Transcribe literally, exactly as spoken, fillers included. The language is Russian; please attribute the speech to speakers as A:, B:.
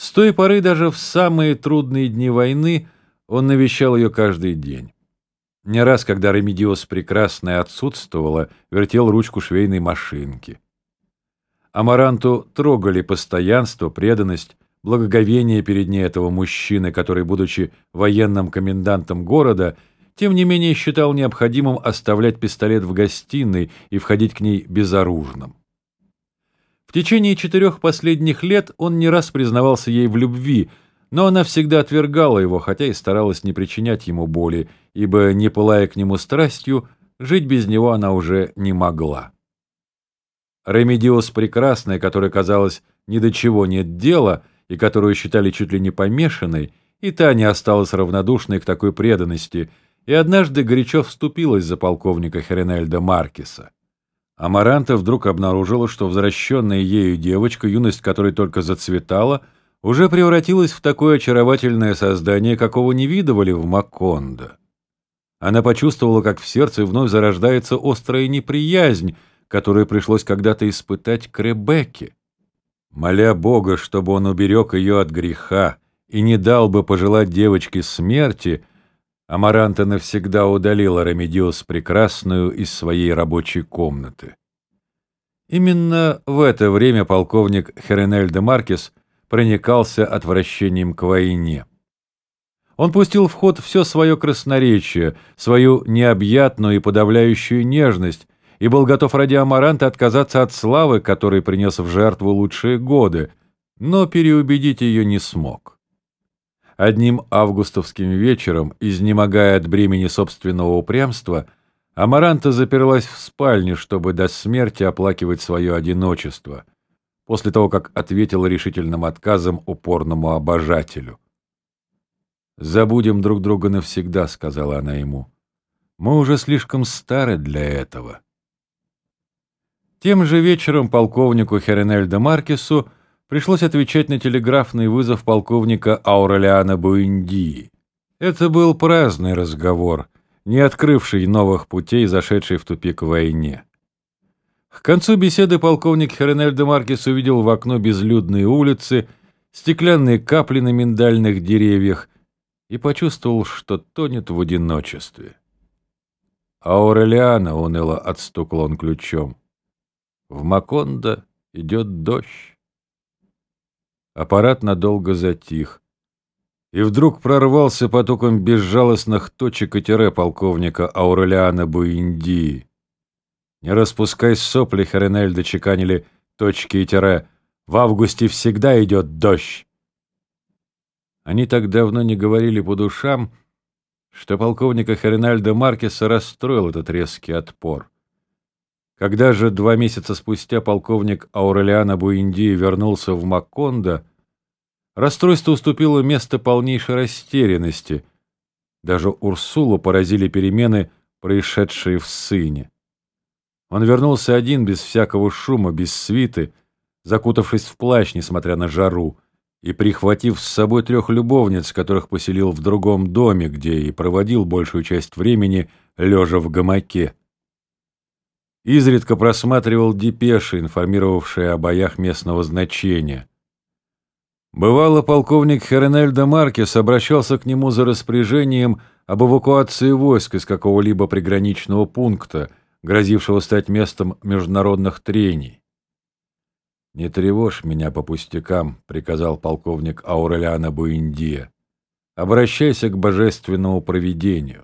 A: С той поры даже в самые трудные дни войны он навещал ее каждый день. Не раз, когда Ремедиос Прекрасная отсутствовала, вертел ручку швейной машинки. Амаранту трогали постоянство, преданность, благоговение перед ней этого мужчины, который, будучи военным комендантом города, тем не менее считал необходимым оставлять пистолет в гостиной и входить к ней безоружным. В течение четырех последних лет он не раз признавался ей в любви, но она всегда отвергала его, хотя и старалась не причинять ему боли, ибо, не пылая к нему страстью, жить без него она уже не могла. Ремедиос Прекрасная, которой, казалось, ни до чего нет дела, и которую считали чуть ли не помешанной, и та не осталась равнодушной к такой преданности, и однажды горячо вступилась за полковника Херенельда Маркеса. Амаранта вдруг обнаружила, что возвращенная ею девочка, юность которой только зацветала, уже превратилась в такое очаровательное создание, какого не видывали в Макондо. Она почувствовала, как в сердце вновь зарождается острая неприязнь, которую пришлось когда-то испытать к Ребекке. Моля Бога, чтобы он уберег ее от греха и не дал бы пожелать девочке смерти, Амаранта навсегда удалила Ремедиос Прекрасную из своей рабочей комнаты. Именно в это время полковник Херенель де Маркес проникался отвращением к войне. Он пустил в ход все свое красноречие, свою необъятную и подавляющую нежность, и был готов ради Амаранты отказаться от славы, которой принес в жертву лучшие годы, но переубедить ее не смог. Одним августовским вечером, изнемогая от бремени собственного упрямства, Амаранта заперлась в спальне, чтобы до смерти оплакивать свое одиночество, после того, как ответила решительным отказом упорному обожателю. «Забудем друг друга навсегда», — сказала она ему. «Мы уже слишком стары для этого». Тем же вечером полковнику Херенель де Маркесу пришлось отвечать на телеграфный вызов полковника Аурелиана Буэндии. Это был праздный разговор, не открывший новых путей, зашедший в тупик в войне. К концу беседы полковник Херенель де Маркес увидел в окно безлюдные улицы, стеклянные капли на миндальных деревьях и почувствовал, что тонет в одиночестве. «Аурелиана», — уныло отстукал он ключом, — «в Макондо идет дождь». Аппарат надолго затих, и вдруг прорвался потоком безжалостных точек и тире полковника Аурелиана Буэндии. «Не распускай сопли», — Херенель дочеканили точки и тире, — «в августе всегда идет дождь». Они так давно не говорили по душам, что полковника Херенель де Маркеса расстроил этот резкий отпор. Когда же два месяца спустя полковник Аурелиана Буэндии вернулся в Макондо, расстройство уступило место полнейшей растерянности. Даже Урсулу поразили перемены, происшедшие в сыне. Он вернулся один, без всякого шума, без свиты, закутавшись в плащ, несмотря на жару, и прихватив с собой трех любовниц, которых поселил в другом доме, где и проводил большую часть времени, лежа в гамаке. Изредка просматривал депеши, информировавшие о боях местного значения. Бывало, полковник Херенель де Маркес обращался к нему за распоряжением об эвакуации войск из какого-либо приграничного пункта, грозившего стать местом международных трений. «Не тревожь меня по пустякам», — приказал полковник Аурелиана Буэндия. «Обращайся к божественному провидению».